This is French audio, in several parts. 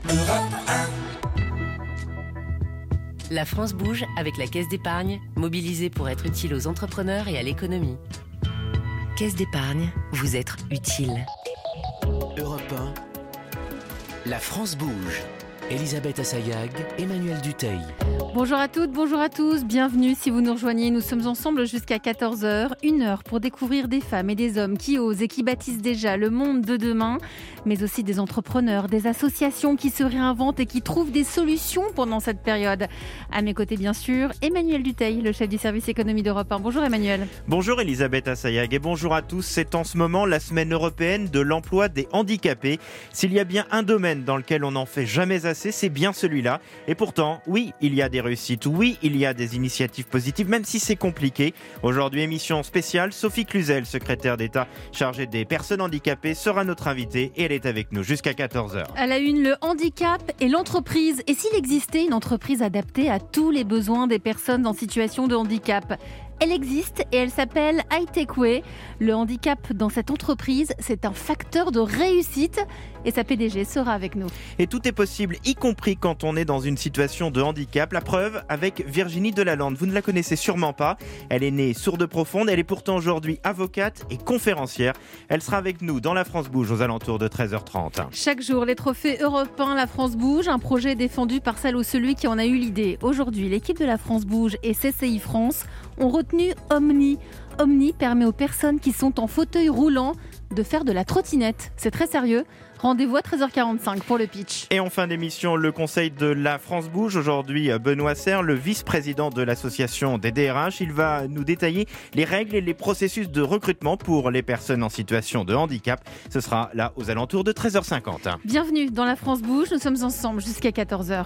La France bouge avec la Caisse d'épargne, mobilisée pour être utile aux entrepreneurs et à l'économie. Caisse d'épargne, vous êtes utile. Europe 1, la France bouge. Elisabeth Assayag, Emmanuel Dutheil. Bonjour à toutes, bonjour à tous, bienvenue si vous nous rejoignez. Nous sommes ensemble jusqu'à 14h, 1 heure pour découvrir des femmes et des hommes qui osent et qui bâtissent déjà le monde de demain, mais aussi des entrepreneurs, des associations qui se réinventent et qui trouvent des solutions pendant cette période. À mes côtés, bien sûr, Emmanuel Dutheil, le chef du service économie d'Europe 1. Bonjour Emmanuel. Bonjour Elisabeth Assayag et bonjour à tous. C'est en ce moment la semaine européenne de l'emploi des handicapés. S'il y a bien un domaine dans lequel on n'en fait jamais assez, c'est bien celui-là. Et pourtant, oui, il y a des réussites, oui, il y a des initiatives positives, même si c'est compliqué. Aujourd'hui, émission spéciale, Sophie Cluzel, secrétaire d'État chargée des personnes handicapées, sera notre invitée et elle est avec nous jusqu'à 14h. À la une, le handicap et l'entreprise. Et s'il existait une entreprise adaptée à tous les besoins des personnes en situation de handicap ? Elle existe et elle s'appelle Hi-Tech-Way. Le handicap dans cette entreprise, c'est un facteur de réussite et sa PDG sera avec nous. Et tout est possible, y compris quand on est dans une situation de handicap. La preuve avec Virginie Delalande. Vous ne la connaissez sûrement pas. Elle est née sourde profonde. Elle est pourtant aujourd'hui avocate et conférencière. Elle sera avec nous dans La France Bouge aux alentours de 13h30. Chaque jour, les trophées européens La France Bouge, un projet défendu par celle ou celui qui en a eu l'idée. Aujourd'hui, l'équipe de La France Bouge et CCI France ont retenu Omni. Omni permet aux personnes qui sont en fauteuil roulant de faire de la trottinette. C'est très sérieux. Rendez-vous à 13h45 pour le pitch. Et en fin d'émission, le conseil de La France Bouge. Aujourd'hui, Benoît Serre, le vice-président de l'association des DRH. Il va nous détailler les règles et les processus de recrutement pour les personnes en situation de handicap. Ce sera là aux alentours de 13h50. Bienvenue dans La France Bouge. Nous sommes ensemble jusqu'à 14h.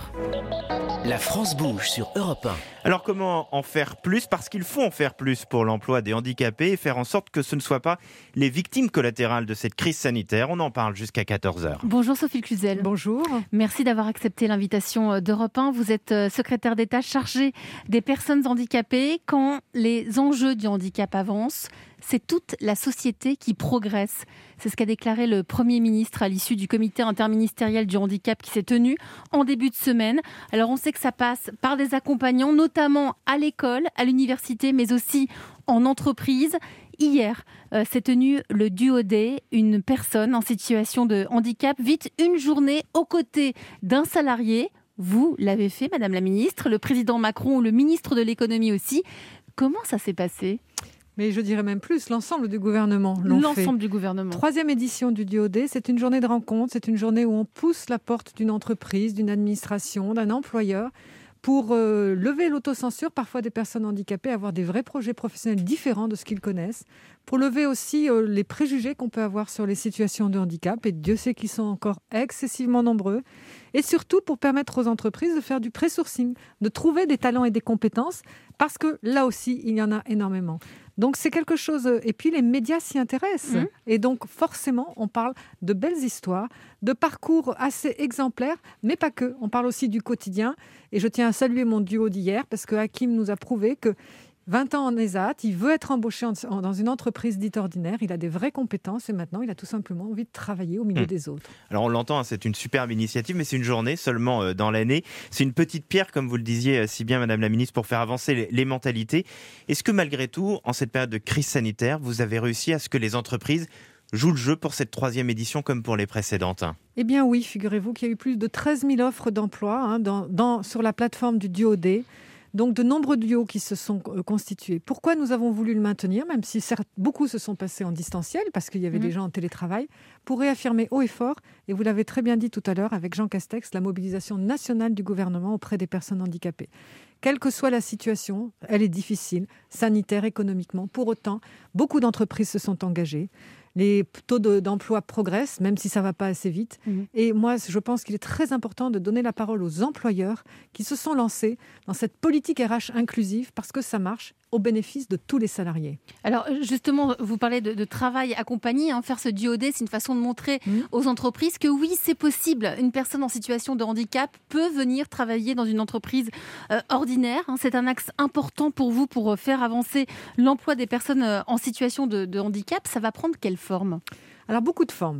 La France bouge sur Europe 1. Alors comment en faire plus ? Parce qu'il faut en faire plus pour l'emploi des handicapés et faire en sorte que ce ne soient pas les victimes collatérales de cette crise sanitaire. On en parle jusqu'à 14h. Bonjour Sophie Cluzel. Bonjour. Merci d'avoir accepté l'invitation d'Europe 1. Vous êtes secrétaire d'État chargée des personnes handicapées. Quand les enjeux du handicap avancent, c'est toute la société qui progresse. C'est ce qu'a déclaré le Premier ministre à l'issue du comité interministériel du handicap qui s'est tenu en début de semaine. Alors on sait que ça passe par des accompagnants, notamment à l'école, à l'université, mais aussi en entreprise. Hier, s'est tenu le Duo Day. Une personne en situation de handicap vit une journée aux côtés d'un salarié. Vous l'avez fait, Madame la Ministre, le président Macron ou le ministre de l'économie aussi. Comment ça s'est passé ? Mais je dirais même plus, l'ensemble du gouvernement l'ont fait. L'ensemble du gouvernement. 3e édition du Duo Day, c'est une journée de rencontre, c'est une journée où on pousse la porte d'une entreprise, d'une administration, d'un employeur pour lever l'autocensure parfois des personnes handicapées, avoir des vrais projets professionnels différents de ce qu'ils connaissent, pour lever aussi les préjugés qu'on peut avoir sur les situations de handicap, et Dieu sait qu'ils sont encore excessivement nombreux, et surtout pour permettre aux entreprises de faire du pré-sourcing, de trouver des talents et des compétences, parce que là aussi, il y en a énormément. Donc c'est quelque chose, et puis les médias s'y intéressent. Et donc forcément, on parle de belles histoires, de parcours assez exemplaires, mais pas que. On parle aussi du quotidien. Et je tiens à saluer mon duo d'hier, parce que Hakim nous a prouvé que 20 ans en ESAT, il veut être embauché dans une entreprise dite ordinaire, il a des vraies compétences et maintenant il a tout simplement envie de travailler au milieu des autres. Alors on l'entend, c'est une superbe initiative, mais c'est une journée seulement dans l'année. C'est une petite pierre, comme vous le disiez si bien Madame la Ministre, pour faire avancer les mentalités. Est-ce que malgré tout, en cette période de crise sanitaire, vous avez réussi à ce que les entreprises jouent le jeu pour cette 3e édition comme pour les précédentes ? Eh bien oui, figurez-vous qu'il y a eu plus de 13 000 offres d'emploi sur la plateforme du Duo Day. Donc de nombreux duos qui se sont constitués. Pourquoi nous avons voulu le maintenir, même si certes, beaucoup se sont passés en distanciel, parce qu'il y avait des gens en télétravail, pour réaffirmer haut et fort, et vous l'avez très bien dit tout à l'heure avec Jean Castex, la mobilisation nationale du gouvernement auprès des personnes handicapées. Quelle que soit la situation, elle est difficile, sanitaire, économiquement. Pour autant, beaucoup d'entreprises se sont engagées. Les taux d'emploi progressent, même si ça ne va pas assez vite. Et moi, je pense qu'il est très important de donner la parole aux employeurs qui se sont lancés dans cette politique RH inclusive parce que ça marche au bénéfice de tous les salariés. Alors justement, vous parlez de travail accompagné. Faire ce Duo Day, c'est une façon de montrer aux entreprises que oui, c'est possible. Une personne en situation de handicap peut venir travailler dans une entreprise ordinaire. C'est un axe important pour vous pour faire avancer l'emploi des personnes en situation de handicap. Ça va prendre quelle forme ? Alors beaucoup de formes.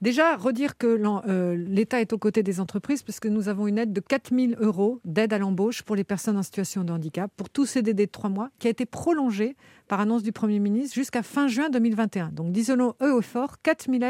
Déjà, redire que l'État est aux côtés des entreprises, parce que nous avons une aide de 4 000 € d'aide à l'embauche pour les personnes en situation de handicap, pour tout CDD de 3 mois, qui a été prolongée par annonce du Premier ministre jusqu'à fin juin 2021. Donc, disons-le haut et fort, 4 000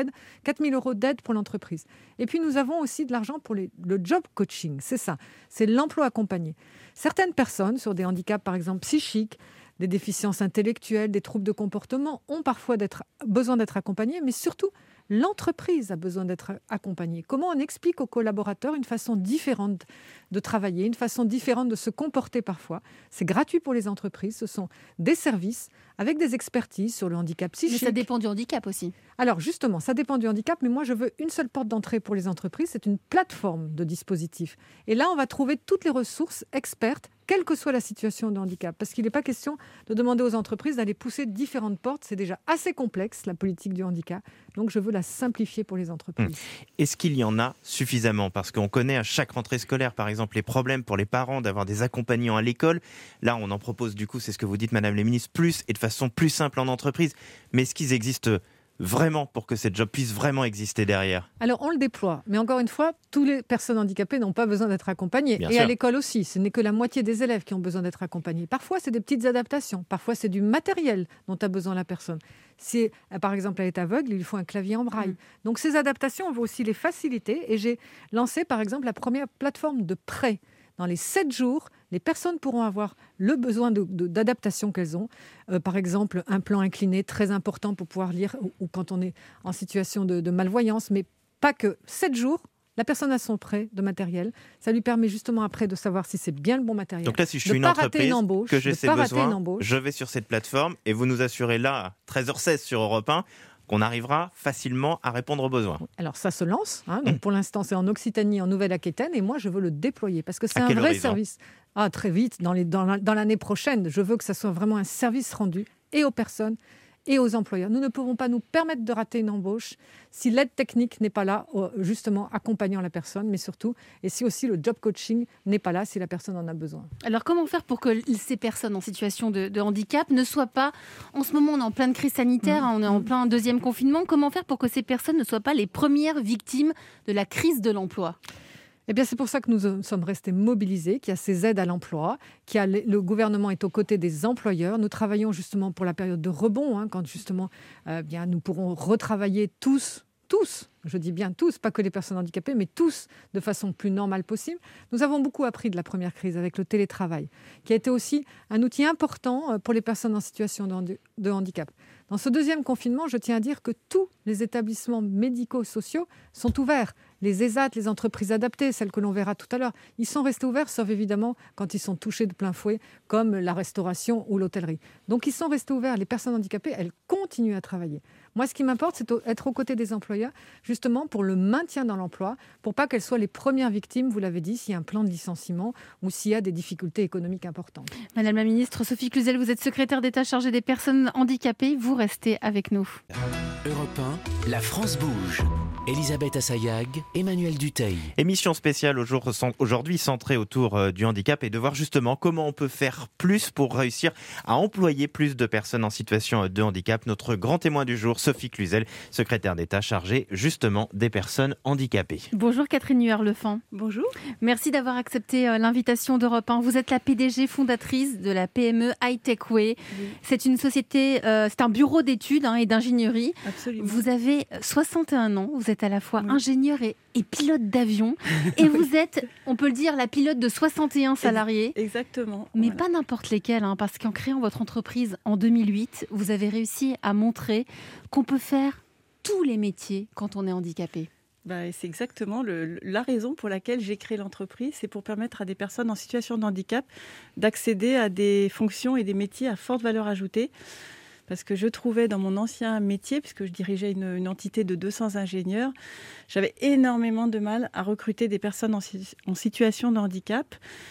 € d'aide pour l'entreprise. Et puis, nous avons aussi de l'argent pour le job coaching. C'est ça, c'est l'emploi accompagné. Certaines personnes sur des handicaps, par exemple psychiques, des déficiences intellectuelles, des troubles de comportement, ont parfois besoin d'être accompagnées, mais surtout, l'entreprise a besoin d'être accompagnée. Comment on explique aux collaborateurs une façon différente de travailler, une façon différente de se comporter parfois? C'est gratuit pour les entreprises, ce sont des services avec des expertises sur le handicap psychique. Mais ça dépend du handicap aussi. Alors justement, ça dépend du handicap, mais moi je veux une seule porte d'entrée pour les entreprises, c'est une plateforme de dispositifs. Et là, on va trouver toutes les ressources expertes, quelle que soit la situation de handicap. Parce qu'il n'est pas question de demander aux entreprises d'aller pousser différentes portes, c'est déjà assez complexe, la politique du handicap. Donc je veux la simplifier pour les entreprises. Est-ce qu'il y en a suffisamment? Parce qu'on connaît à chaque rentrée scolaire, par exemple, les problèmes pour les parents d'avoir des accompagnants à l'école. Là, on en propose du coup, c'est ce que vous dites, Madame la Ministre, plus et de façon plus simple en entreprise. Mais est-ce qu'ils existent vraiment pour que cette job puisse vraiment exister derrière? Alors, on le déploie. Mais encore une fois, toutes les personnes handicapées n'ont pas besoin d'être accompagnées. Bien et sûr. à l'école aussi, ce n'est que la moitié des élèves qui ont besoin d'être accompagnés. Parfois, c'est des petites adaptations. Parfois, c'est du matériel dont a besoin la personne. Si, par exemple, elle est aveugle, il lui faut un clavier en braille. Donc, ces adaptations, on veut aussi les faciliter. Et j'ai lancé, par exemple, la première plateforme de prêt. Dans les 7 jours, les personnes pourront avoir le besoin d'adaptation qu'elles ont. Par exemple, un plan incliné très important pour pouvoir lire ou quand on est en situation de malvoyance. Mais pas que. 7 jours, la personne a son prêt de matériel. Ça lui permet justement après de savoir si c'est bien le bon matériel. Donc là, si je suis une entreprise, que j'ai ces besoins, embauche. je vais sur cette plateforme et vous nous assurez là, à 13h16 sur Europe 1, qu'on arrivera facilement à répondre aux besoins. Alors ça se lance, donc pour l'instant c'est en Occitanie, en Nouvelle-Aquitaine, et moi je veux le déployer parce que c'est un vrai horizon? service. Très vite, dans l'année prochaine, je veux que ça soit vraiment un service rendu et aux personnes et aux employeurs. Nous ne pouvons pas nous permettre de rater une embauche si l'aide technique n'est pas là, justement accompagnant la personne, mais surtout, et si aussi le job coaching n'est pas là si la personne en a besoin. Alors comment faire pour que ces personnes en situation de handicap ne soient pas, en ce moment on est en pleine crise sanitaire, on est en plein deuxième confinement, comment faire pour que ces personnes ne soient pas les premières victimes de la crise de l'emploi ? Eh bien, c'est pour ça que nous sommes restés mobilisés, qu'il y a ces aides à l'emploi, le gouvernement est aux côtés des employeurs. Nous travaillons justement pour la période de rebond, quand justement nous pourrons retravailler tous, je dis bien tous, pas que les personnes handicapées, mais tous de façon plus normale possible. Nous avons beaucoup appris de la première crise avec le télétravail, qui a été aussi un outil important pour les personnes en situation de handicap. Dans ce deuxième confinement, je tiens à dire que tous les établissements médico-sociaux sont ouverts. Les ESAT, les entreprises adaptées, celles que l'on verra tout à l'heure, ils sont restés ouverts, sauf évidemment quand ils sont touchés de plein fouet, comme la restauration ou l'hôtellerie. Donc ils sont restés ouverts. Les personnes handicapées, elles continuent à travailler. Moi, ce qui m'importe, c'est d'être aux côtés des employeurs, justement pour le maintien dans l'emploi, pour pas qu'elles soient les premières victimes, vous l'avez dit, s'il y a un plan de licenciement ou s'il y a des difficultés économiques importantes. Madame la Ministre, Sophie Cluzel, vous êtes secrétaire d'État chargée des personnes handicapées. Vous restez avec nous. Europe 1, la France bouge. Elisabeth Assayag, Emmanuel Duteil. Émission spéciale aujourd'hui centrée autour du handicap et de voir justement comment on peut faire plus pour réussir à employer plus de personnes en situation de handicap. Notre grand témoin du jour, Sophie Cluzel, secrétaire d'État chargée justement des personnes handicapées. Bonjour Catherine Huard-Lefant. Bonjour. Merci d'avoir accepté l'invitation d'Europe 1. Vous êtes la PDG fondatrice de la PME Hightech Way. Oui. C'est une société, c'est un bureau d'études et d'ingénierie. Absolument. Vous avez 61 ans, vous êtes à la fois ingénieur et pilote d'avion. Et vous êtes, on peut le dire, la pilote de 61 salariés. Exactement. Mais pas n'importe lesquels, parce qu'en créant votre entreprise en 2008, vous avez réussi à montrer qu'on peut faire tous les métiers quand on est handicapé. C'est exactement la raison pour laquelle j'ai créé l'entreprise. C'est pour permettre à des personnes en situation de handicap d'accéder à des fonctions et des métiers à forte valeur ajoutée. Parce que je trouvais dans mon ancien métier, puisque je dirigeais une entité de 200 ingénieurs, j'avais énormément de mal à recruter des personnes en situation de handicap.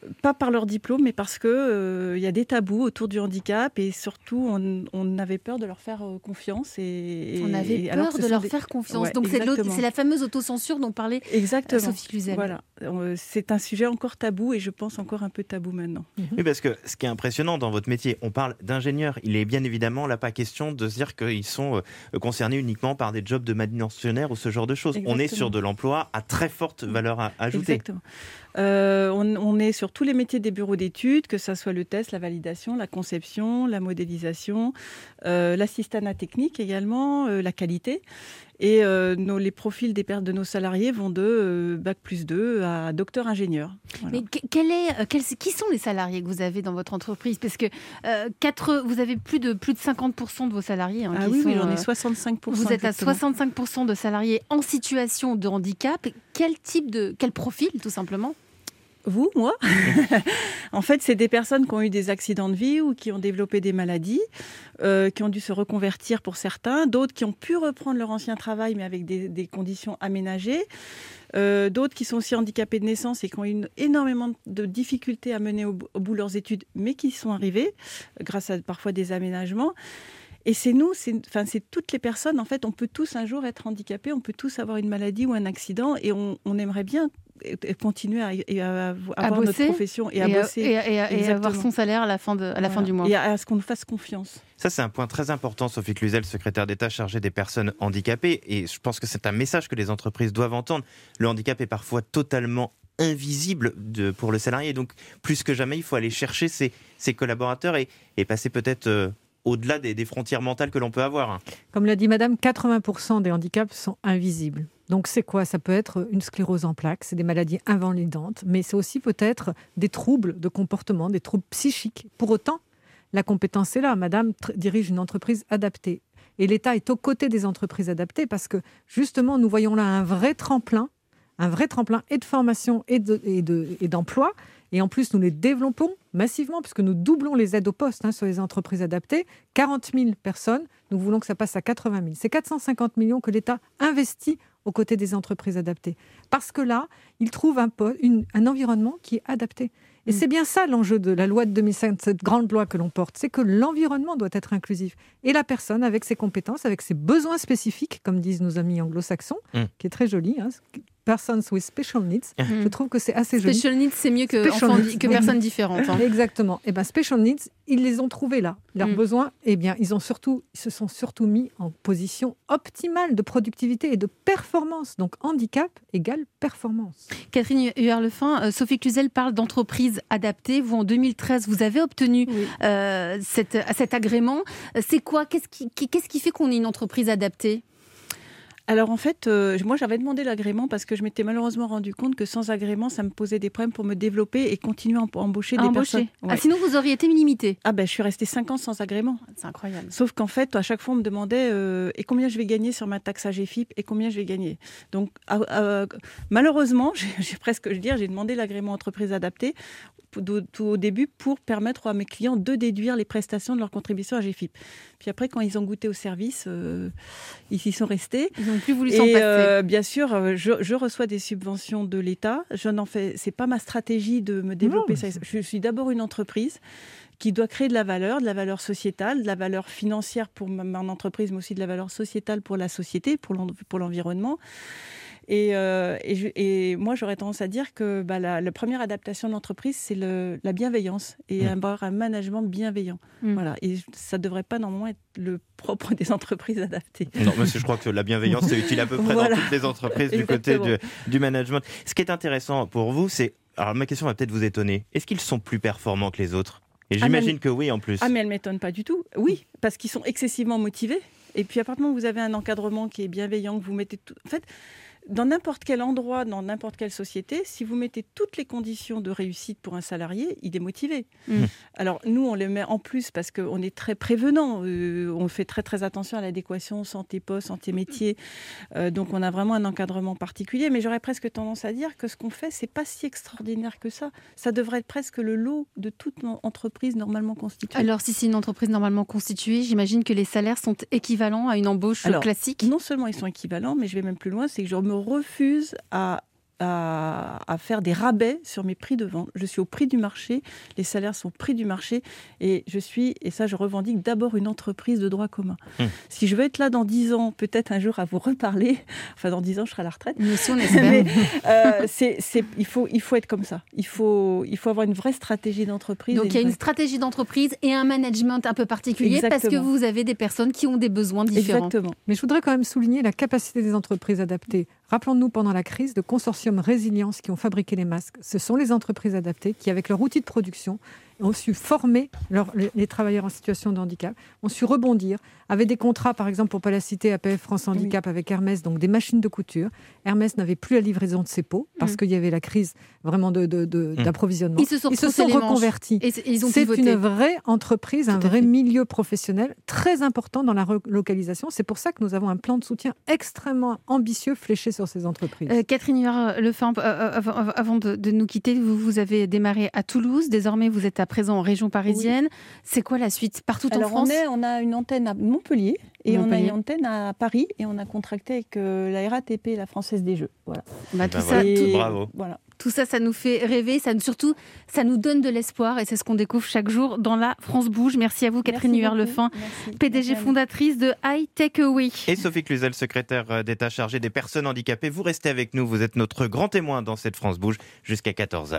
Pas par leur diplôme, mais parce que y a des tabous autour du handicap et surtout on avait peur de leur faire confiance. On avait peur de leur faire confiance. Ouais, donc c'est la fameuse autocensure dont parlait Sophie Cluzel. Voilà. C'est un sujet encore tabou et je pense encore un peu tabou maintenant. Oui, parce que ce qui est impressionnant dans votre métier, on parle d'ingénieurs. Il est bien évidemment là pas question de se dire qu'ils sont concernés uniquement par des jobs de manutentionnaire ou ce genre de choses. Exactement. On est sur de l'emploi à très forte valeur ajoutée. Exactement. On est sur tous les métiers des bureaux d'études, que ce soit le test, la validation, la conception, la modélisation, l'assistanat technique également, la qualité. Et les profils de nos salariés vont de Bac+2 à docteur ingénieur. Voilà. Mais qui sont les salariés que vous avez dans votre entreprise ? Parce que vous avez plus de 50% de vos salariés oui, j'en ai 65%. Vous êtes exactement. à 65% de salariés en situation de handicap. Quel profil, tout simplement ? Vous, moi En fait, c'est des personnes qui ont eu des accidents de vie ou qui ont développé des maladies, qui ont dû se reconvertir pour certains, d'autres qui ont pu reprendre leur ancien travail mais avec des conditions aménagées, d'autres qui sont aussi handicapés de naissance et qui ont eu énormément de difficultés à mener au bout leurs études, mais qui y sont arrivés grâce à parfois des aménagements. Et c'est toutes les personnes, en fait, on peut tous un jour être handicapés, on peut tous avoir une maladie ou un accident et on aimerait bien continuer à avoir bosser, notre profession et à bosser. Et avoir son salaire à la fin du mois. Et à ce qu'on nous fasse confiance. Ça, c'est un point très important, Sophie Cluzel, secrétaire d'État chargée des personnes handicapées. Et je pense que c'est un message que les entreprises doivent entendre. Le handicap est parfois totalement invisible pour le salarié. Donc, plus que jamais, il faut aller chercher ses collaborateurs et passer peut-être au-delà des frontières mentales que l'on peut avoir. Comme l'a dit madame, 80% des handicaps sont invisibles. Donc c'est quoi ? Ça peut être une sclérose en plaques, c'est des maladies invalidantes, mais c'est aussi peut-être des troubles de comportement, des troubles psychiques. Pour autant, la compétence est là. Madame dirige une entreprise adaptée. Et l'État est aux côtés des entreprises adaptées parce que justement, nous voyons là un vrai tremplin et de formation et d'emploi. Et en plus, nous les développons massivement puisque nous doublons les aides au poste sur les entreprises adaptées. 40 000 personnes, nous voulons que ça passe à 80 000. C'est 450 millions que l'État investit aux côtés des entreprises adaptées. Parce que là, ils trouvent un environnement qui est adapté. Et c'est bien ça l'enjeu de la loi de 2005, cette grande loi que l'on porte, c'est que l'environnement doit être inclusif. Et la personne, avec ses compétences, avec ses besoins spécifiques, comme disent nos amis anglo-saxons, qui est très joli, persons with special needs, je trouve que c'est assez joli. Special needs, c'est mieux que personnes différentes. Exactement. Et special needs, ils les ont trouvés là. Leurs besoins, ils se sont surtout mis en position optimale de productivité et de performance. Donc handicap égale performance. Catherine Huarlefin, Sophie Cluzel parle d'entreprise adaptée. Vous, en 2013, vous avez obtenu cet agrément. C'est quoi ? Qu'est-ce qui fait qu'on est une entreprise adaptée ? Alors en fait, moi j'avais demandé l'agrément parce que je m'étais malheureusement rendu compte que sans agrément, ça me posait des problèmes pour me développer et continuer à embaucher des personnes. Ouais. Sinon vous auriez été limitée. Je suis restée 5 ans sans agrément. C'est incroyable. Sauf qu'en fait, à chaque fois on me demandait et combien je vais gagner sur ma taxe AGFIP et combien je vais gagner. Donc malheureusement, j'ai demandé l'agrément entreprise adaptée tout au début pour permettre à mes clients de déduire les prestations de leur contribution AGFIP. Puis après, quand ils ont goûté au service, ils y sont restés. Ils n'ont plus voulu s'en passer. Bien sûr, je reçois des subventions de l'État. C'est pas ma stratégie de me développer. Je suis d'abord une entreprise qui doit créer de la valeur sociétale, de la valeur financière pour mon entreprise, mais aussi de la valeur sociétale pour la société, pour l'environnement. Et moi, j'aurais tendance à dire que la première adaptation de l'entreprise, c'est la bienveillance et avoir un management bienveillant. Voilà. Et ça ne devrait pas normalement être le propre des entreprises adaptées. Non, mais je crois que la bienveillance, c'est utile à peu près dans toutes les entreprises du côté du management. Ce qui est intéressant pour vous, c'est... Alors, ma question va peut-être vous étonner. Est-ce qu'ils sont plus performants que les autres ? Et j'imagine que oui, en plus. Mais elle ne m'étonne pas du tout. Oui, parce qu'ils sont excessivement motivés. Et puis, à partir du moment où vous avez un encadrement qui est bienveillant, que vous mettez tout... En fait, dans n'importe quel endroit, dans n'importe quelle société, si vous mettez toutes les conditions de réussite pour un salarié, il est motivé. Alors, nous, on les met en plus parce qu'on est très prévenant. On fait très, très attention à l'adéquation santé-poste, santé-métier. Donc, on a vraiment un encadrement particulier. Mais j'aurais presque tendance à dire que ce qu'on fait, c'est pas si extraordinaire que ça. Ça devrait être presque le lot de toute entreprise normalement constituée. Alors, si c'est une entreprise normalement constituée, j'imagine que les salaires sont équivalents à une embauche classique. Non seulement ils sont équivalents, mais je vais même plus loin, c'est que je me refuse à à faire des rabais sur mes prix de vente. Je suis au prix du marché, les salaires sont au prix du marché, et ça je revendique d'abord une entreprise de droit commun. Si je veux être là dans 10 ans, peut-être un jour à vous reparler, enfin dans 10 ans je serai à la retraite, mais si on espère. il faut être comme ça. Il faut avoir une vraie stratégie d'entreprise. Donc il y a une stratégie d'entreprise et un management un peu particulier. Exactement. Parce que vous avez des personnes qui ont des besoins différents. Exactement. Mais je voudrais quand même souligner la capacité des entreprises adaptées. Rappelons-nous pendant la crise de Consortium Résilience qui ont fabriqué les masques. Ce sont les entreprises adaptées qui, avec leur outil de production, ont su former les travailleurs en situation de handicap, ont su rebondir, avaient des contrats, par exemple, pour ne pas la citer, APF France Handicap avec Hermès, donc des machines de couture. Hermès n'avait plus la livraison de ses pots parce qu'il y avait la crise vraiment d'approvisionnement. Ils se sont reconvertis. C'est une vraie entreprise, un vrai milieu professionnel très important dans la relocalisation. C'est pour ça que nous avons un plan de soutien extrêmement ambitieux fléché sur ces entreprises. Catherine Huard-Lefin, avant de nous quitter, vous avez démarré à Toulouse. Désormais, vous êtes à présent en région parisienne. Oui. C'est quoi la suite partout en France? On a une antenne à Montpellier et on a une antenne à Paris et on a contracté avec la RATP, la Française des Jeux. Voilà. Bravo. Voilà. Tout ça, ça nous fait rêver, ça nous donne de l'espoir et c'est ce qu'on découvre chaque jour dans la France Bouge. Merci à vous, Catherine Huard-Lefin, PDG fondatrice de High Takeaway. Et Sophie Cluzel, secrétaire d'État chargée des personnes handicapées. Vous restez avec nous, vous êtes notre grand témoin dans cette France Bouge jusqu'à 14h.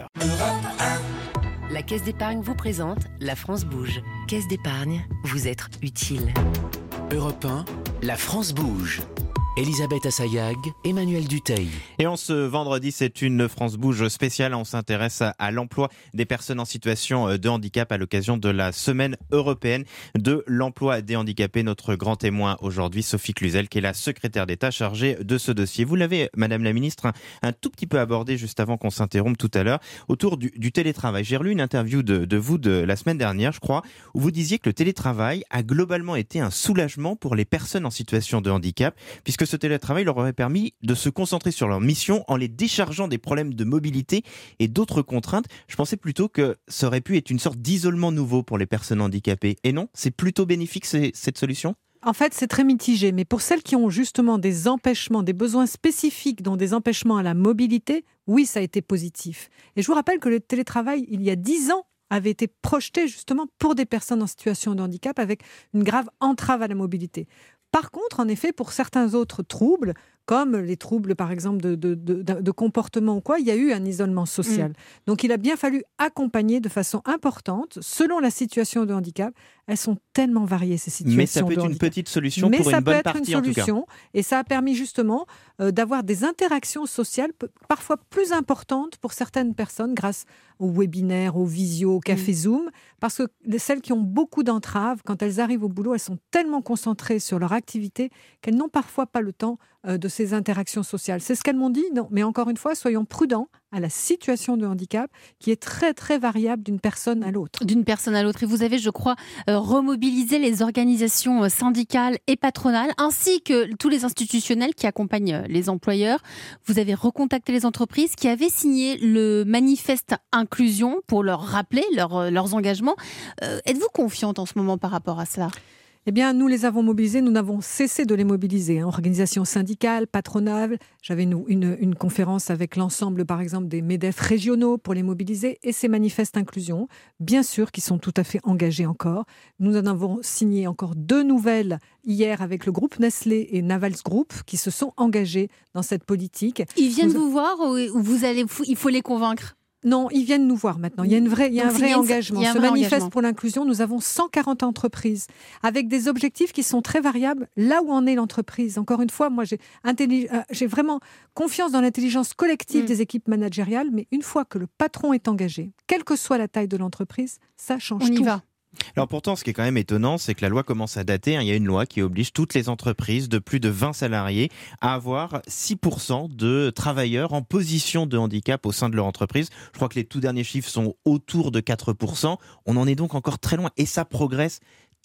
La Caisse d'épargne vous présente La France Bouge. Caisse d'épargne, vous être utile. Europe 1, La France Bouge. Elisabeth Assayag, Emmanuel Duteil. Et en ce vendredi, c'est une France Bouge spéciale. On s'intéresse à l'emploi des personnes en situation de handicap à l'occasion de la semaine européenne de l'emploi des handicapés. Notre grand témoin aujourd'hui, Sophie Cluzel, qui est la secrétaire d'État chargée de ce dossier. Vous l'avez, Madame la Ministre, un tout petit peu abordé juste avant qu'on s'interrompe tout à l'heure, autour du télétravail. J'ai relu une interview de vous de la semaine dernière, je crois, où vous disiez que le télétravail a globalement été un soulagement pour les personnes en situation de handicap, puisque ce télétravail leur aurait permis de se concentrer sur leur mission en les déchargeant des problèmes de mobilité et d'autres contraintes. Je pensais plutôt que ça aurait pu être une sorte d'isolement nouveau pour les personnes handicapées. Et non, c'est plutôt bénéfique cette solution ? En fait, c'est très mitigé, mais pour celles qui ont justement des empêchements, des besoins spécifiques, dont des empêchements à la mobilité, oui, ça a été positif. Et je vous rappelle que le télétravail, il y a 10 ans, avait été projeté justement pour des personnes en situation de handicap avec une grave entrave à la mobilité. Par contre, en effet, pour certains autres troubles, comme les troubles, par exemple, de comportement ou quoi, il y a eu un isolement social. Donc, il a bien fallu accompagner de façon importante, selon la situation de handicap. Elles sont tellement variées, ces situations. Mais ça peut être une petite solution pour une bonne partie, en tout cas. Mais ça peut être une solution, et ça a permis justement d'avoir des interactions sociales parfois plus importantes pour certaines personnes grâce aux webinaires, aux visio, au café Zoom, parce que celles qui ont beaucoup d'entraves, quand elles arrivent au boulot, elles sont tellement concentrées sur leur activité qu'elles n'ont parfois pas le temps de ces interactions sociales. C'est ce qu'elles m'ont dit, non, mais encore une fois, soyons prudents à la situation de handicap qui est très très variable d'une personne à l'autre. D'une personne à l'autre. Et vous avez, je crois, remobilisé les organisations syndicales et patronales, ainsi que tous les institutionnels qui accompagnent les employeurs. Vous avez recontacté les entreprises qui avaient signé le manifeste inclusion pour leur rappeler leurs engagements. Êtes-vous confiante en ce moment par rapport à cela ? Eh bien, nous les avons mobilisés, nous n'avons cessé de les mobiliser. Organisations syndicales, patronales. J'avais une conférence avec l'ensemble, par exemple, des MEDEF régionaux pour les mobiliser et ces manifestes inclusion, bien sûr, qui sont tout à fait engagés encore. Nous en avons signé encore 2 nouvelles hier avec le groupe Nestlé et Navals Group qui se sont engagés dans cette politique. Ils viennent vous voir ou il faut les convaincre ? Non, ils viennent nous voir maintenant. Il y a un vrai engagement. Ce manifeste pour l'inclusion, nous avons 140 entreprises avec des objectifs qui sont très variables là où en est l'entreprise. Encore une fois, moi, j'ai vraiment confiance dans l'intelligence collective des équipes managériales, mais une fois que le patron est engagé, quelle que soit la taille de l'entreprise, ça change tout. On y va. Alors pourtant, ce qui est quand même étonnant, c'est que la loi commence à dater. Il y a une loi qui oblige toutes les entreprises de plus de 20 salariés à avoir 6% de travailleurs en position de handicap au sein de leur entreprise. Je crois que les tout derniers chiffres sont autour de 4%. On en est donc encore très loin et ça progresse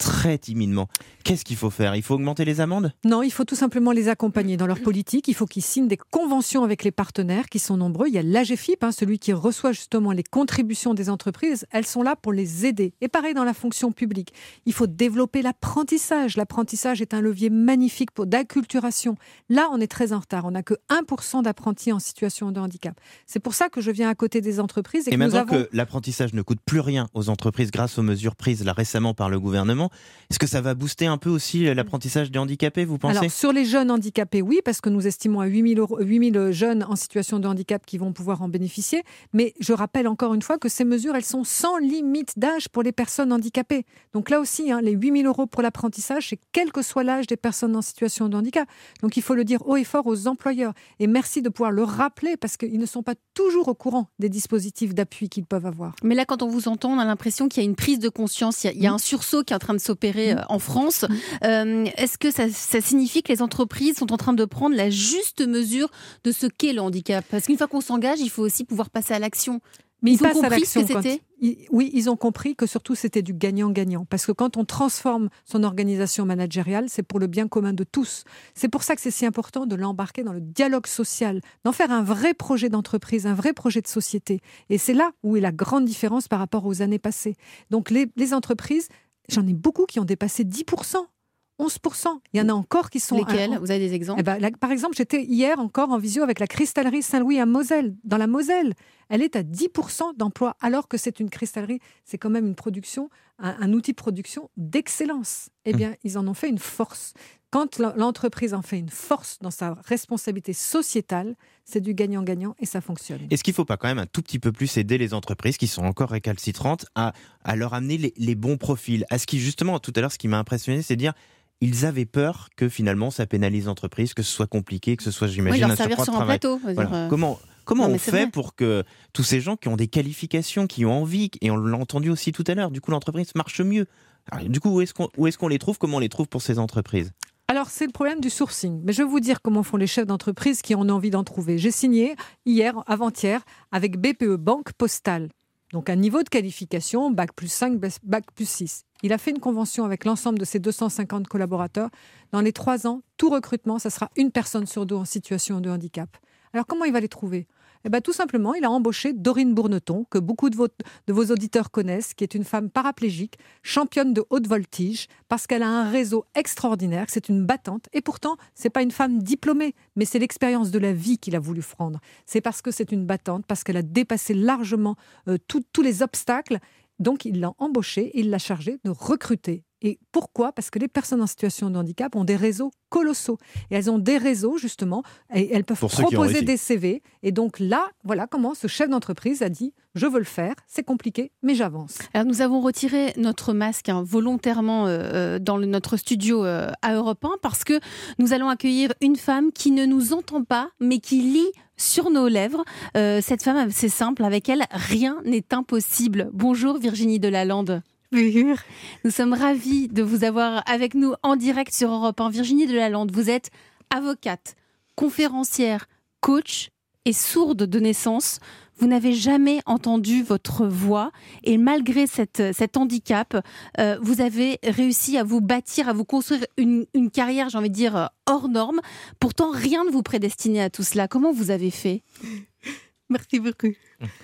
très timidement. Qu'est-ce qu'il faut faire ? Il faut augmenter les amendes ? Non, il faut tout simplement les accompagner dans leur politique. Il faut qu'ils signent des conventions avec les partenaires qui sont nombreux. Il y a l'AGEFIP, celui qui reçoit justement les contributions des entreprises. Elles sont là pour les aider. Et pareil dans la fonction publique. Il faut développer l'apprentissage. L'apprentissage est un levier magnifique pour d'acculturation. Là, on est très en retard. On n'a que 1% d'apprentis en situation de handicap. C'est pour ça que je viens à côté des entreprises. Et maintenant que l'apprentissage ne coûte plus rien aux entreprises grâce aux mesures prises là récemment par le gouvernement, est-ce que ça va booster un peu aussi l'apprentissage des handicapés, vous pensez ? Alors, sur les jeunes handicapés, oui, parce que nous estimons à 8 000 jeunes en situation de handicap qui vont pouvoir en bénéficier. Mais je rappelle encore une fois que ces mesures, elles sont sans limite d'âge pour les personnes handicapées. Donc là aussi, les 8 000 € pour l'apprentissage, c'est quel que soit l'âge des personnes en situation de handicap. Donc il faut le dire haut et fort aux employeurs. Et merci de pouvoir le rappeler, parce qu'ils ne sont pas toujours au courant des dispositifs d'appui qu'ils peuvent avoir. Mais là, quand on vous entend, on a l'impression qu'il y a une prise de conscience. Il y a un sursaut qui est en train de s'opérer en France. Est-ce que ça signifie que les entreprises sont en train de prendre la juste mesure de ce qu'est le handicap ? Parce qu'une fois qu'on s'engage, il faut aussi pouvoir passer à l'action. Mais ils ont compris ce que c'était ? Oui, ils ont compris que surtout c'était du gagnant-gagnant. Parce que quand on transforme son organisation managériale, c'est pour le bien commun de tous. C'est pour ça que c'est si important de l'embarquer dans le dialogue social, d'en faire un vrai projet d'entreprise, un vrai projet de société. Et c'est là où est la grande différence par rapport aux années passées. Donc les entreprises, j'en ai beaucoup qui ont dépassé 10%. 11%. Il y en a encore qui sont... Lesquels ? Vous avez des exemples ? Par exemple, j'étais hier encore en visio avec la cristallerie Saint-Louis à Moselle, dans la Moselle. Elle est à 10% d'emploi, alors que c'est une cristallerie, c'est quand même une production, un outil de production d'excellence. Eh bien, ils en ont fait une force. Quand l'entreprise en fait une force dans sa responsabilité sociétale, c'est du gagnant-gagnant et ça fonctionne. Est-ce qu'il ne faut pas quand même un tout petit peu plus aider les entreprises qui sont encore récalcitrantes à leur amener les bons profils ? Justement, tout à l'heure, ce qui m'a impressionné, c'est de dire... Ils avaient peur que finalement ça pénalise l'entreprise, que ce soit compliqué, que ce soit, j'imagine, un surcroît de travail. Voilà. Comment on fait pour que tous ces gens qui ont des qualifications, qui ont envie, et on l'a entendu aussi tout à l'heure, du coup l'entreprise marche mieux. Alors, du coup, où est-ce qu'on les trouve ? Comment on les trouve pour ces entreprises ? Alors, c'est le problème du sourcing. Mais je vais vous dire comment font les chefs d'entreprise qui ont envie d'en trouver. J'ai signé hier, avant-hier, avec BPE, Banque Postale. Donc un niveau de qualification, Bac plus 5, Bac plus 6. Il a fait une convention avec l'ensemble de ses 250 collaborateurs. Dans les 3 ans, tout recrutement, ça sera 1 personne sur 2 en situation de handicap. Alors comment il va les trouver ? Tout simplement, il a embauché Dorine Bourneton, que beaucoup de vos auditeurs connaissent, qui est une femme paraplégique, championne de haute voltige, parce qu'elle a un réseau extraordinaire, c'est une battante. Et pourtant, ce n'est pas une femme diplômée, mais c'est l'expérience de la vie qu'il a voulu prendre. C'est parce que c'est une battante, parce qu'elle a dépassé largement tous les obstacles. Donc, il l'a embauchée, il l'a chargée de recruter. Et pourquoi ? Parce que les personnes en situation de handicap ont des réseaux colossaux. Et elles ont des réseaux, justement, et elles peuvent proposer des CV. Et donc là, voilà comment ce chef d'entreprise a dit « Je veux le faire, c'est compliqué, mais j'avance ». Alors, nous avons retiré notre masque volontairement dans notre studio à Europe 1 parce que nous allons accueillir une femme qui ne nous entend pas, mais qui lit sur nos lèvres. Cette femme, c'est simple, avec elle, rien n'est impossible. Bonjour Virginie Delalande. Bonjour. Nous sommes ravis de vous avoir avec nous en direct sur Europe 1. Virginie Delalande, vous êtes avocate, conférencière, coach et sourde de naissance. Vous n'avez jamais entendu votre voix et malgré cet handicap, vous avez réussi à vous bâtir, à vous construire une carrière, j'ai envie de dire, hors norme. Pourtant, rien ne vous prédestinait à tout cela. Comment vous avez fait ? Merci beaucoup.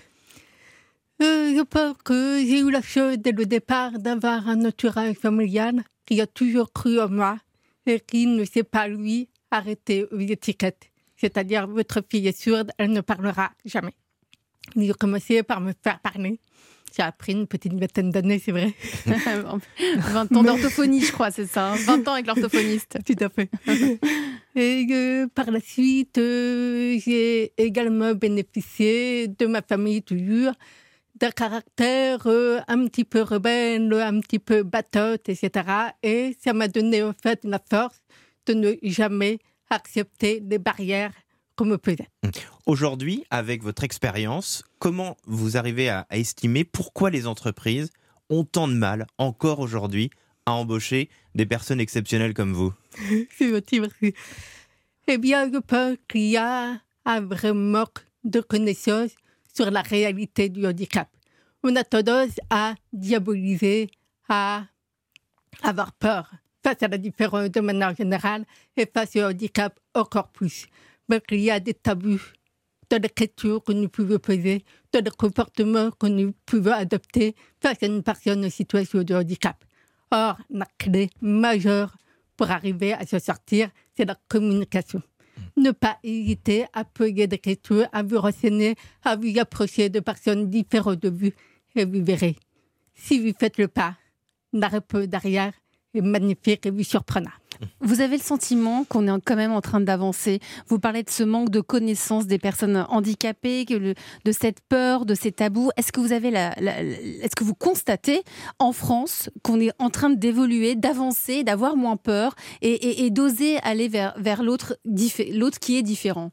Je pense que j'ai eu la chance dès le départ d'avoir un entourage familial qui a toujours cru en moi et qui ne s'est pas, lui, arrêté aux étiquettes. C'est-à-dire, votre fille est sourde, elle ne parlera jamais. Ils ont commencé par me faire parler. J'ai appris une petite vingtaine d'années, c'est vrai. 20 ans d'orthophonie, je crois, c'est ça. 20 ans avec l'orthophoniste. Tout à fait. Et par la suite, j'ai également bénéficié de ma famille toujours, d'un caractère un petit peu rebelle, un petit peu battote, etc. Et ça m'a donné en fait la force de ne jamais accepter des barrières qu'on me posait. Aujourd'hui, avec votre expérience, comment vous arrivez à estimer pourquoi les entreprises ont tant de mal, encore aujourd'hui, à embaucher des personnes exceptionnelles comme vous ? C'est gentil, merci. Eh bien, je pense qu'il y a un vrai manque de connaissances sur la réalité du handicap. On a tendance à diaboliser, à avoir peur face à la différence de manière générale et face au handicap encore plus. Parce qu'il y a des tabous dans l'écriture que nous pouvons poser, dans le comportement que nous pouvons adopter face à une personne en situation de handicap. Or, la clé majeure pour arriver à se sortir, c'est la communication. Ne pas hésiter à poser des questions, à vous renseigner, à vous approcher de personnes différentes de vous. Et vous verrez, si vous faites le pas, la réponse derrière est magnifique et vous surprenant. Vous avez le sentiment qu'on est quand même en train d'avancer. Vous parlez de ce manque de connaissance des personnes handicapées, de cette peur, de ces tabous. Est-ce que vous avez est-ce que vous constatez en France qu'on est en train d'évoluer, d'avancer, d'avoir moins peur et d'oser aller vers l'autre qui est différent?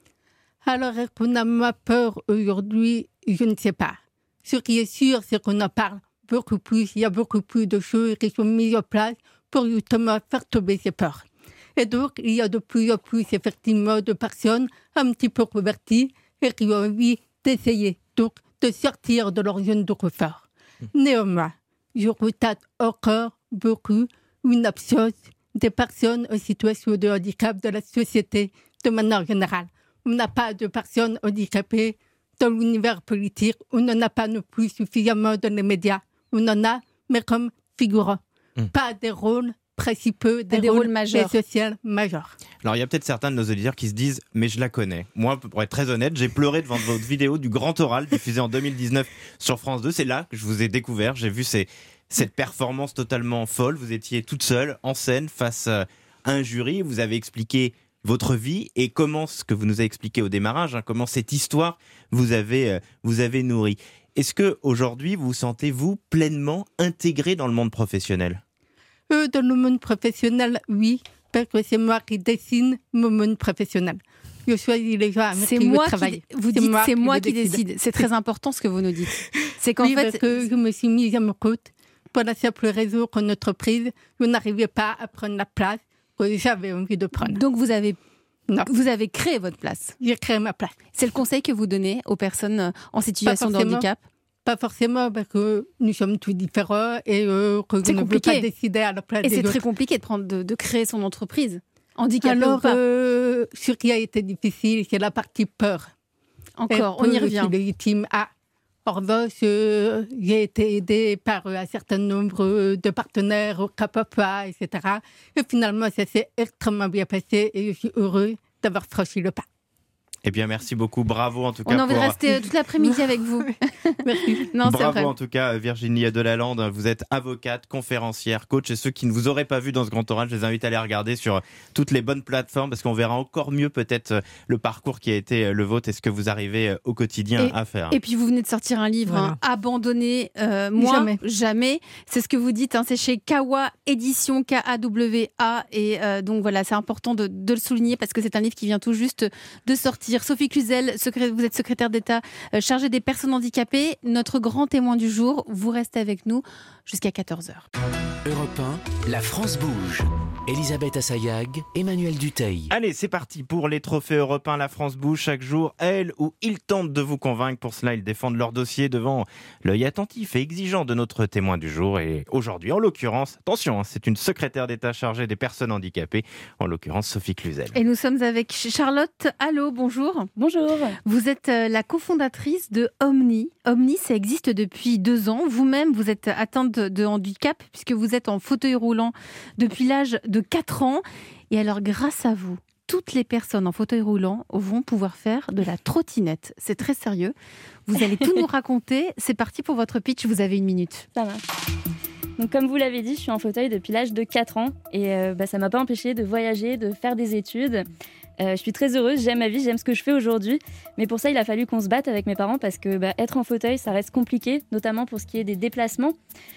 Alors, est-ce qu'on a moins peur aujourd'hui? Je ne sais pas. Ce qui est sûr, c'est qu'on en parle beaucoup plus. Il y a beaucoup plus de choses qui sont mises en place pour justement faire tomber ces peurs. Et donc, il y a de plus en plus, effectivement, de personnes un petit peu converties et qui ont envie d'essayer, donc, de sortir de leur zone de confort. Néanmoins, je constate encore beaucoup une absence des personnes en situation de handicap de la société de manière générale. On n'a pas de personnes handicapées dans l'univers politique, on n'en a pas non plus suffisamment dans les médias. On en a, mais comme figurants. Pas des rôles principaux, des rôles majeurs, sociaux majeurs. Alors il y a peut-être certains de nos auditeurs qui se disent « mais je la connais ». Moi, pour être très honnête, j'ai pleuré devant votre vidéo du Grand Oral diffusée en 2019 sur France 2. C'est là que je vous ai découvert. J'ai vu cette performance totalement folle. Vous étiez toute seule, en scène, face à un jury. Vous avez expliqué votre vie et comment, ce que vous nous avez expliqué au démarrage, comment cette histoire vous avez nourri. Est-ce qu'aujourd'hui, vous sentez-vous pleinement intégré dans le monde professionnel ? Dans le monde professionnel, oui, parce que c'est moi qui dessine mon monde professionnel. Je choisis les gens avec qui je travaille. Vous dites c'est moi qui décide. C'est très important ce que vous nous dites. C'est qu'en fait, parce que je me suis mise à mon compte pour la simple raison qu'en entreprise, je n'arrivais pas à prendre la place que j'avais envie de prendre. Donc vous avez créé votre place. J'ai créé ma place. C'est le conseil que vous donnez aux personnes en situation de handicap? Pas forcément, parce que nous sommes tous différents et que je ne peux pas décider à la place des autres. Et c'est très compliqué de créer son entreprise, handicapée ou pas. Ce qui a été difficile, c'est la partie peur. Encore, on y revient. Légitime. En revanche, j'ai été aidée par un certain nombre de partenaires au Cap Emploi, etc. Et finalement, ça s'est extrêmement bien passé et je suis heureux d'avoir franchi le pas. Eh bien, merci beaucoup. Bravo en tout cas. On a envie de rester toute l'après-midi avec vous. Merci. Non, bravo en tout cas, Virginie Delalande. Vous êtes avocate, conférencière, coach. Et ceux qui ne vous auraient pas vu dans ce Grand Oral, je les invite à aller regarder sur toutes les bonnes plateformes parce qu'on verra encore mieux peut-être le parcours qui a été le vôtre et ce que vous arrivez au quotidien à faire. Et puis vous venez de sortir un livre, voilà. Abandonné, moi, jamais. C'est ce que vous dites, c'est chez Kawa Édition, K-A-W-A. Et donc voilà, c'est important de le souligner parce que c'est un livre qui vient tout juste de sortir. Sophie Cluzel, vous êtes secrétaire d'État chargée des personnes handicapées. Notre grand témoin du jour, vous restez avec nous jusqu'à 14h. Europe 1, la France bouge. Elisabeth Assayag, Emmanuel Duteil. Allez, c'est parti pour les trophées Europe 1. La France bouge chaque jour. Elle ou il tente de vous convaincre. Pour cela, ils défendent leur dossier devant l'œil attentif et exigeant de notre témoin du jour. Et aujourd'hui, en l'occurrence, attention, c'est une secrétaire d'État chargée des personnes handicapées, en l'occurrence Sophie Cluzel. Et nous sommes avec Charlotte. Allô, bonjour. Bonjour. Vous êtes la cofondatrice de Omni. Omni, ça existe depuis 2 ans. Vous-même, vous êtes atteinte de handicap puisque vous êtes en fauteuil roulant depuis l'âge de 4 ans. Et alors, grâce à vous, toutes les personnes en fauteuil roulant vont pouvoir faire de la trottinette. C'est très sérieux. Vous allez tout nous raconter. C'est parti pour votre pitch. Vous avez 1 minute. Ça marche. Donc, comme vous l'avez dit, je suis en fauteuil depuis l'âge de 4 ans. Et ça ne m'a pas empêché de voyager, de faire des études. Je suis très heureuse, j'aime ma vie, j'aime ce que je fais aujourd'hui. Mais pour ça, il a fallu qu'on se batte avec mes parents parce que être en fauteuil, ça reste compliqué, notamment pour ce qui est des déplacements.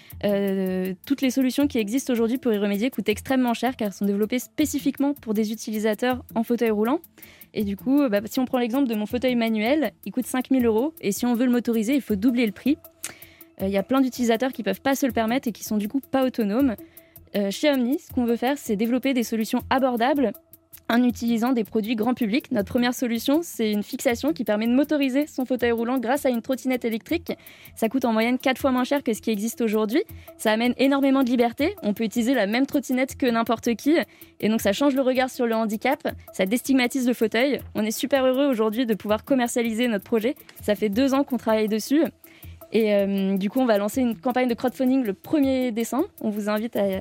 Toutes les solutions qui existent aujourd'hui pour y remédier coûtent extrêmement cher car elles sont développées spécifiquement pour des utilisateurs en fauteuil roulant. Et du coup, si on prend l'exemple de mon fauteuil manuel, il coûte 5 000 € et si on veut le motoriser, il faut doubler le prix. Il y a plein d'utilisateurs qui ne peuvent pas se le permettre et qui sont du coup pas autonomes. Chez Omni, ce qu'on veut faire, c'est développer des solutions abordables en utilisant des produits grand public. Notre première solution, c'est une fixation qui permet de motoriser son fauteuil roulant grâce à une trottinette électrique. Ça coûte en moyenne 4 fois moins cher que ce qui existe aujourd'hui. Ça amène énormément de liberté. On peut utiliser la même trottinette que n'importe qui. Et donc, ça change le regard sur le handicap. Ça déstigmatise le fauteuil. On est super heureux aujourd'hui de pouvoir commercialiser notre projet. Ça fait 2 ans qu'on travaille dessus. Et du coup, on va lancer une campagne de crowdfunding le 1er décembre. On vous invite à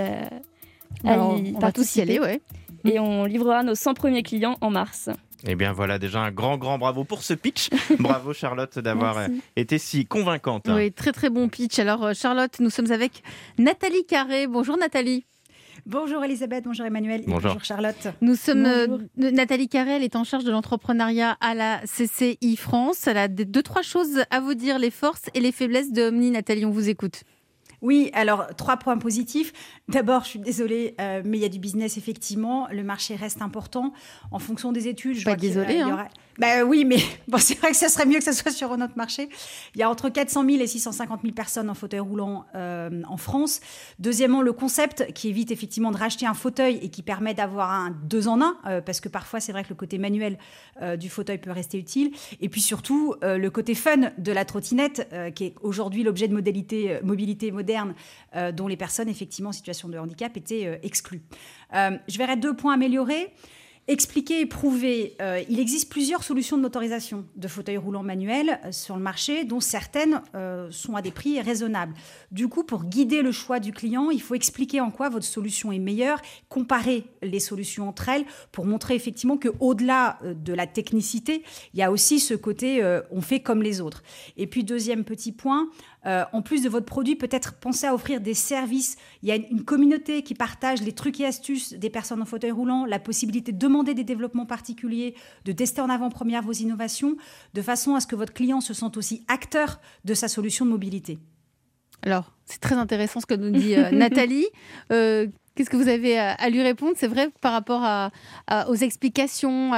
on va tous y aller, ouais. Et on livrera nos 100 premiers clients en mars. Eh bien voilà, déjà un grand bravo pour ce pitch. Bravo Charlotte d'avoir été si convaincante. Oui, très très bon pitch. Alors Charlotte, nous sommes avec Nathalie Carré. Bonjour Nathalie. Bonjour Elisabeth, bonjour Emmanuel, bonjour Charlotte. Nous sommes Nathalie Carré, elle est en charge de l'entrepreneuriat à la CCI France. Elle a 2-3 choses à vous dire, les forces et les faiblesses de Omni. Nathalie, on vous écoute. Oui, alors 3 points positifs. D'abord, je suis désolée, mais il y a du business effectivement. Le marché reste important. En fonction des études, je vois qu'il y aura... oui, mais bon, c'est vrai que ça serait mieux que ça soit sur un autre marché. Il y a entre 400 000 et 650 000 personnes en fauteuil roulant en France. Deuxièmement, le concept qui évite effectivement de racheter un fauteuil et qui permet d'avoir un 2 en 1, parce que parfois c'est vrai que le côté manuel du fauteuil peut rester utile. Et puis surtout, le côté fun de la trottinette, qui est aujourd'hui l'objet de mobilité moderne, dont les personnes effectivement en situation de handicap étaient exclues. Je verrai 2 points améliorés. Expliquer et prouver. Il existe plusieurs solutions de motorisation de fauteuils roulants manuels sur le marché, dont certaines sont à des prix raisonnables. Du coup, pour guider le choix du client, il faut expliquer en quoi votre solution est meilleure, comparer les solutions entre elles pour montrer effectivement qu'au-delà de la technicité, il y a aussi ce côté on fait comme les autres. Et puis, deuxième petit point, en plus de votre produit, peut-être penser à offrir des services. Il y a une communauté qui partage les trucs et astuces des personnes en fauteuil roulant, la possibilité de demander des développements particuliers, de tester en avant-première vos innovations, de façon à ce que votre client se sente aussi acteur de sa solution de mobilité. Alors, c'est très intéressant ce que nous dit Nathalie. Qu'est-ce que vous avez à lui répondre ? C'est vrai par rapport aux explications,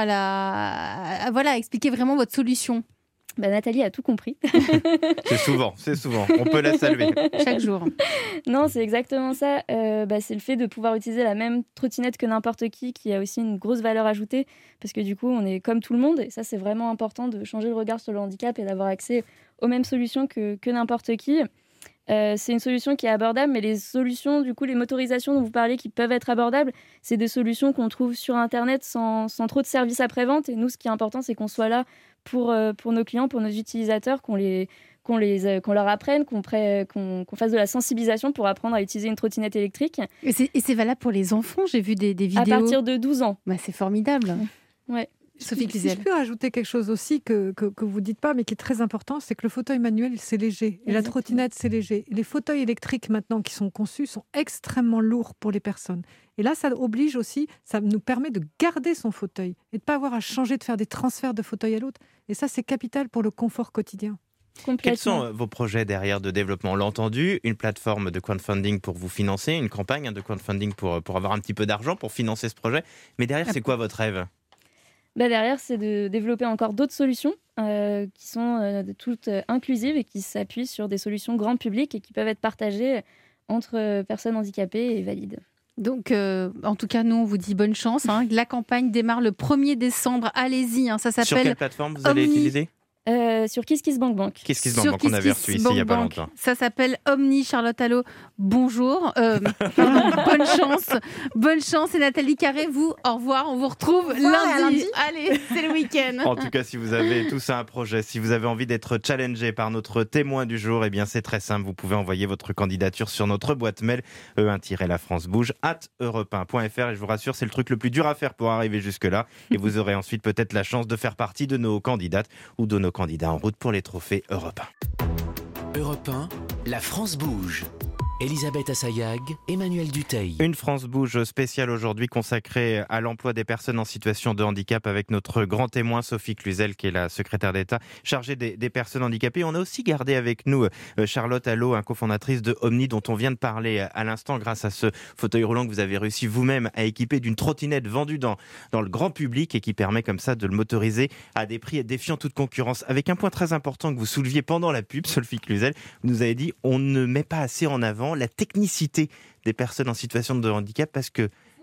à expliquer vraiment votre solution. Nathalie a tout compris. C'est souvent. On peut la saluer. Chaque jour. Non, c'est exactement ça. C'est le fait de pouvoir utiliser la même trottinette que n'importe qui a aussi une grosse valeur ajoutée. Parce que du coup, on est comme tout le monde. Et ça, c'est vraiment important de changer le regard sur le handicap et d'avoir accès aux mêmes solutions que n'importe qui. C'est une solution qui est abordable, mais les solutions, du coup, les motorisations dont vous parlez qui peuvent être abordables, c'est des solutions qu'on trouve sur Internet sans trop de services après-vente. Et nous, ce qui est important, c'est qu'on soit là pour nos clients, pour nos utilisateurs, qu'on leur apprenne, qu'on fasse de la sensibilisation pour apprendre à utiliser une trottinette électrique. Et c'est valable pour les enfants, j'ai vu des vidéos. À partir de 12 ans. C'est formidable. Ouais. Sophie Cluzel. Si je peux rajouter quelque chose aussi que vous ne dites pas, mais qui est très important, c'est que le fauteuil manuel, c'est léger. Et la trottinette, c'est léger. Les fauteuils électriques, maintenant, qui sont conçus, sont extrêmement lourds pour les personnes. Et là, ça oblige aussi, ça nous permet de garder son fauteuil et de ne pas avoir à changer, de faire des transferts de fauteuil à l'autre. Et ça, c'est capital pour le confort quotidien. Quels sont vos projets derrière de développement ? On l'a entendu, une plateforme de crowdfunding pour vous financer, une campagne de crowdfunding pour avoir un petit peu d'argent pour financer ce projet. Mais derrière, c'est quoi votre rêve ? Derrière, c'est de développer encore d'autres solutions qui sont toutes inclusives et qui s'appuient sur des solutions grand public et qui peuvent être partagées entre personnes handicapées et valides. Donc, en tout cas, nous, on vous dit bonne chance. La campagne démarre le 1er décembre. Allez-y, ça s'appelle... Sur quelle plateforme vous allez utiliser ? Sur KissKissBankBank. KissKissBankBank, on avait reçu ici il n'y a pas longtemps. Ça s'appelle Omni. Charlotte Allo, bonjour. Bonne chance. Et Nathalie Carré, vous, au revoir. On vous retrouve lundi. Allez, c'est le week-end. En tout cas, si vous avez tous un projet, si vous avez envie d'être challengé par notre témoin du jour, c'est très simple. Vous pouvez envoyer votre candidature sur notre boîte mail e1-lafrancebouge@europe1.fr. Et je vous rassure, c'est le truc le plus dur à faire pour arriver jusque-là. Et vous aurez ensuite peut-être la chance de faire partie de nos candidates ou de nos candidats en route pour les trophées Europe 1. Europe 1, la France bouge. Elisabeth Assayag, Emmanuel Duteil. Une France bouge spéciale aujourd'hui consacrée à l'emploi des personnes en situation de handicap avec notre grand témoin Sophie Cluzel qui est la secrétaire d'État chargée des personnes handicapées. On a aussi gardé avec nous Charlotte Allo, cofondatrice de Omni dont on vient de parler à l'instant grâce à ce fauteuil roulant que vous avez réussi vous-même à équiper d'une trottinette vendue dans le grand public et qui permet comme ça de le motoriser à des prix défiant toute concurrence. Avec un point très important que vous souleviez pendant la pub, Sophie Cluzel, vous nous avez dit on ne met pas assez en avant la technicité des personnes en situation de handicap parce que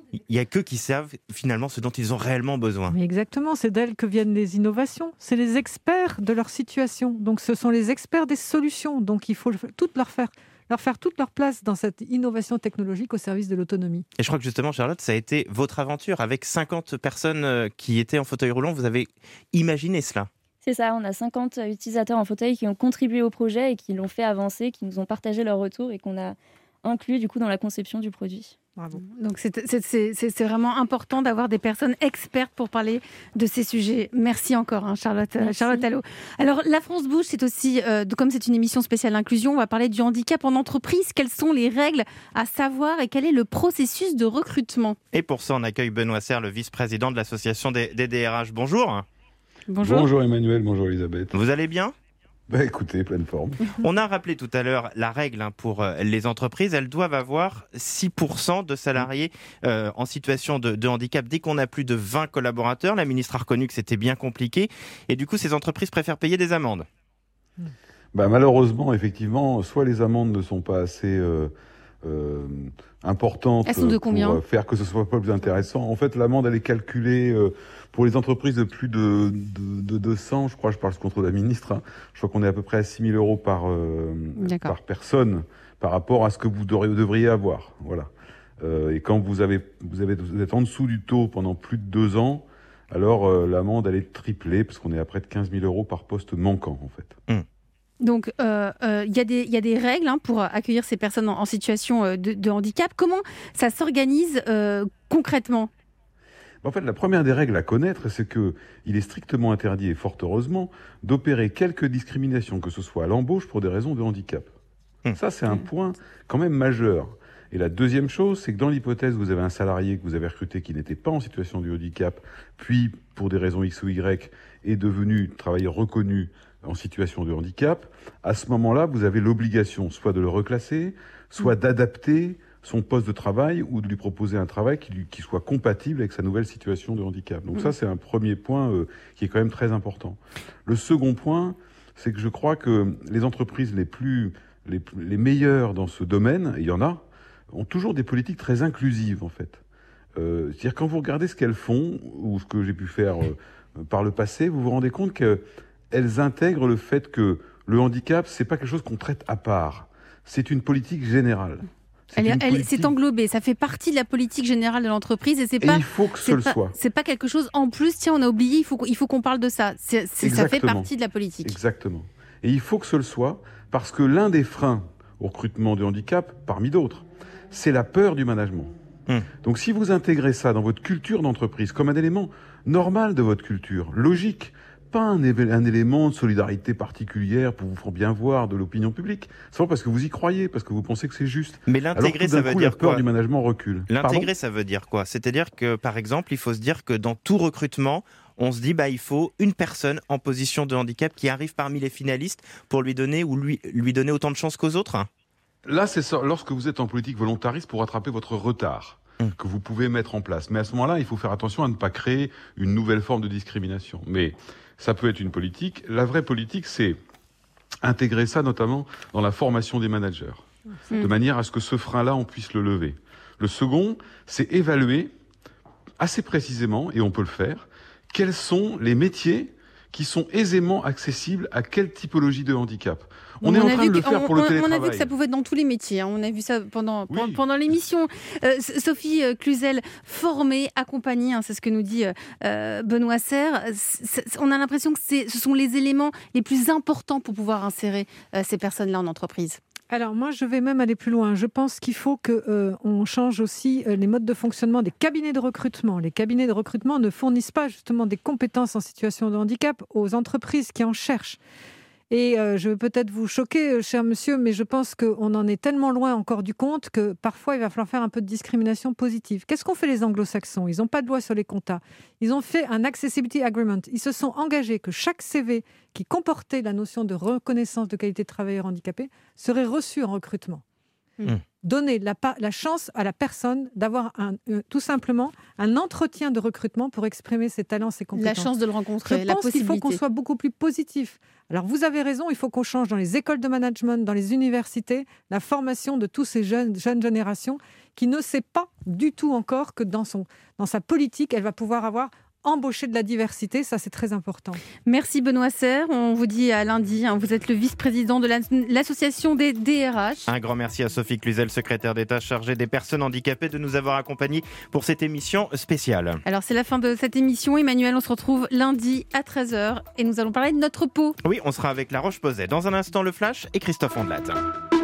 Il n'y a qu'eux qui savent finalement ce dont ils ont réellement besoin. Mais exactement, c'est d'elles que viennent les innovations. C'est les experts de leur situation. Donc ce sont les experts des solutions. Donc il faut toutes leur faire toute leur place dans cette innovation technologique au service de l'autonomie. Et je crois que justement, Charlotte, ça a été votre aventure. Avec 50 personnes qui étaient en fauteuil roulant, vous avez imaginé cela. C'est ça, on a 50 utilisateurs en fauteuil qui ont contribué au projet et qui l'ont fait avancer, qui nous ont partagé leur retour et qu'on a inclus du coup dans la conception du produit. Bravo. Donc c'est vraiment important d'avoir des personnes expertes pour parler de ces sujets. Merci encore, Charlotte Allot. Alors la France Bouge, c'est aussi, comme c'est une émission spéciale inclusion, on va parler du handicap en entreprise. Quelles sont les règles à savoir et quel est le processus de recrutement ? Et pour ça, on accueille Benoît Serre, le vice-président de l'association des DRH. Bonjour. Bonjour Emmanuel, bonjour Elisabeth. Vous allez bien ? Écoutez, pleine forme. On a rappelé tout à l'heure la règle pour les entreprises. Elles doivent avoir 6% de salariés en situation de handicap dès qu'on a plus de 20 collaborateurs. La ministre a reconnu que c'était bien compliqué. Et du coup, ces entreprises préfèrent payer des amendes. Malheureusement, effectivement, soit les amendes ne sont pas assez importantes pour faire que ce soit pas plus intéressant. En fait, l'amende, elle est calculée pour les entreprises de plus de 200, je crois, je parle contre la ministre, je crois qu'on est à peu près à 6 000 euros par personne par rapport à ce que vous devriez avoir. Voilà. Et quand vous êtes en dessous du taux pendant plus de 2 ans, alors l'amende, elle est triplée, parce qu'on est à près de 15 000 euros par poste manquant, en fait. Donc, il y a des règles pour accueillir ces personnes en situation de handicap. Comment ça s'organise concrètement ? En fait, la première des règles à connaître, c'est qu'il est strictement interdit, et fort heureusement, d'opérer quelque discrimination, que ce soit à l'embauche pour des raisons de handicap. Ça, c'est un point quand même majeur. Et la deuxième chose, c'est que dans l'hypothèse où vous avez un salarié que vous avez recruté qui n'était pas en situation de handicap, puis, pour des raisons X ou Y, est devenu travailleur reconnu en situation de handicap, à ce moment-là, vous avez l'obligation soit de le reclasser, soit d'adapter son poste de travail ou de lui proposer un travail qui soit compatible avec sa nouvelle situation de handicap. Donc ça, c'est un premier point qui est quand même très important. Le second point, c'est que je crois que les entreprises les meilleures dans ce domaine, et il y en a, ont toujours des politiques très inclusives, en fait. C'est-à-dire, quand vous regardez ce qu'elles font, ou ce que j'ai pu faire par le passé, vous vous rendez compte qu'elles intègrent le fait que le handicap, c'est pas quelque chose qu'on traite à part. C'est une politique générale. C'est englobé, ça fait partie de la politique générale de l'entreprise et il faut que ce le soit. C'est pas quelque chose en plus, tiens, on a oublié, il faut qu'on parle de ça. Ça fait partie de la politique. Exactement. Et il faut que ce le soit parce que l'un des freins au recrutement de handicap, parmi d'autres, c'est la peur du management. Donc si vous intégrez ça dans votre culture d'entreprise comme un élément normal de votre culture, logique, pas un élément de solidarité particulière pour vous faire bien voir de l'opinion publique. C'est parce que vous y croyez, parce que vous pensez que c'est juste. Mais l'intégrer, ça veut dire quoi ? La peur du management recule. L'intégrer, ça veut dire quoi ? C'est-à-dire que, par exemple, il faut se dire que dans tout recrutement, on se dit il faut une personne en position de handicap qui arrive parmi les finalistes pour lui donner donner autant de chances qu'aux autres ? Là, c'est ça, lorsque vous êtes en politique volontariste pour rattraper votre retard que vous pouvez mettre en place. Mais à ce moment-là, il faut faire attention à ne pas créer une nouvelle forme de discrimination. Mais ça peut être une politique. La vraie politique, c'est intégrer ça notamment dans la formation des managers, de manière à ce que ce frein-là, on puisse le lever. Le second, c'est évaluer assez précisément, et on peut le faire, quels sont les métiers qui sont aisément accessibles à quelle typologie de handicap. On est en train de le faire pour le télétravail. On a vu que ça pouvait être dans tous les métiers. On a vu ça pendant l'émission. Sophie Cluzel, formée, accompagnée, c'est ce que nous dit Benoît Serre. On a l'impression que ce sont les éléments les plus importants pour pouvoir insérer ces personnes-là en entreprise. Alors moi, je vais même aller plus loin. Je pense qu'il faut qu'on change aussi les modes de fonctionnement des cabinets de recrutement. Les cabinets de recrutement ne fournissent pas justement des compétences en situation de handicap aux entreprises qui en cherchent. Et je vais peut-être vous choquer, cher monsieur, mais je pense qu'on en est tellement loin encore du compte que parfois il va falloir faire un peu de discrimination positive. Qu'est-ce qu'ont fait les anglo-saxons ? Ils n'ont pas de loi sur les quotas. Ils ont fait un Accessibility Agreement. Ils se sont engagés que chaque CV qui comportait la notion de reconnaissance de qualité de travailleur handicapé serait reçu en recrutement. Donner la chance à la personne d'avoir tout simplement un entretien de recrutement pour exprimer ses talents, ses compétences. La chance de le rencontrer, Je pense qu'il faut qu'on soit beaucoup plus positif. Alors vous avez raison, il faut qu'on change dans les écoles de management, dans les universités, la formation de tous ces jeunes générations qui ne sait pas du tout encore que dans sa politique, elle va pouvoir embaucher de la diversité, ça c'est très important. Merci Benoît Serre, on vous dit à lundi, vous êtes le vice-président de l'association des DRH. Un grand merci à Sophie Cluzel, secrétaire d'État chargée des personnes handicapées, de nous avoir accompagnés pour cette émission spéciale. Alors c'est la fin de cette émission, Emmanuel, on se retrouve lundi à 13h et nous allons parler de notre peau. Oui, on sera avec La Roche-Posay. Dans un instant, le Flash et Christophe Ondelat.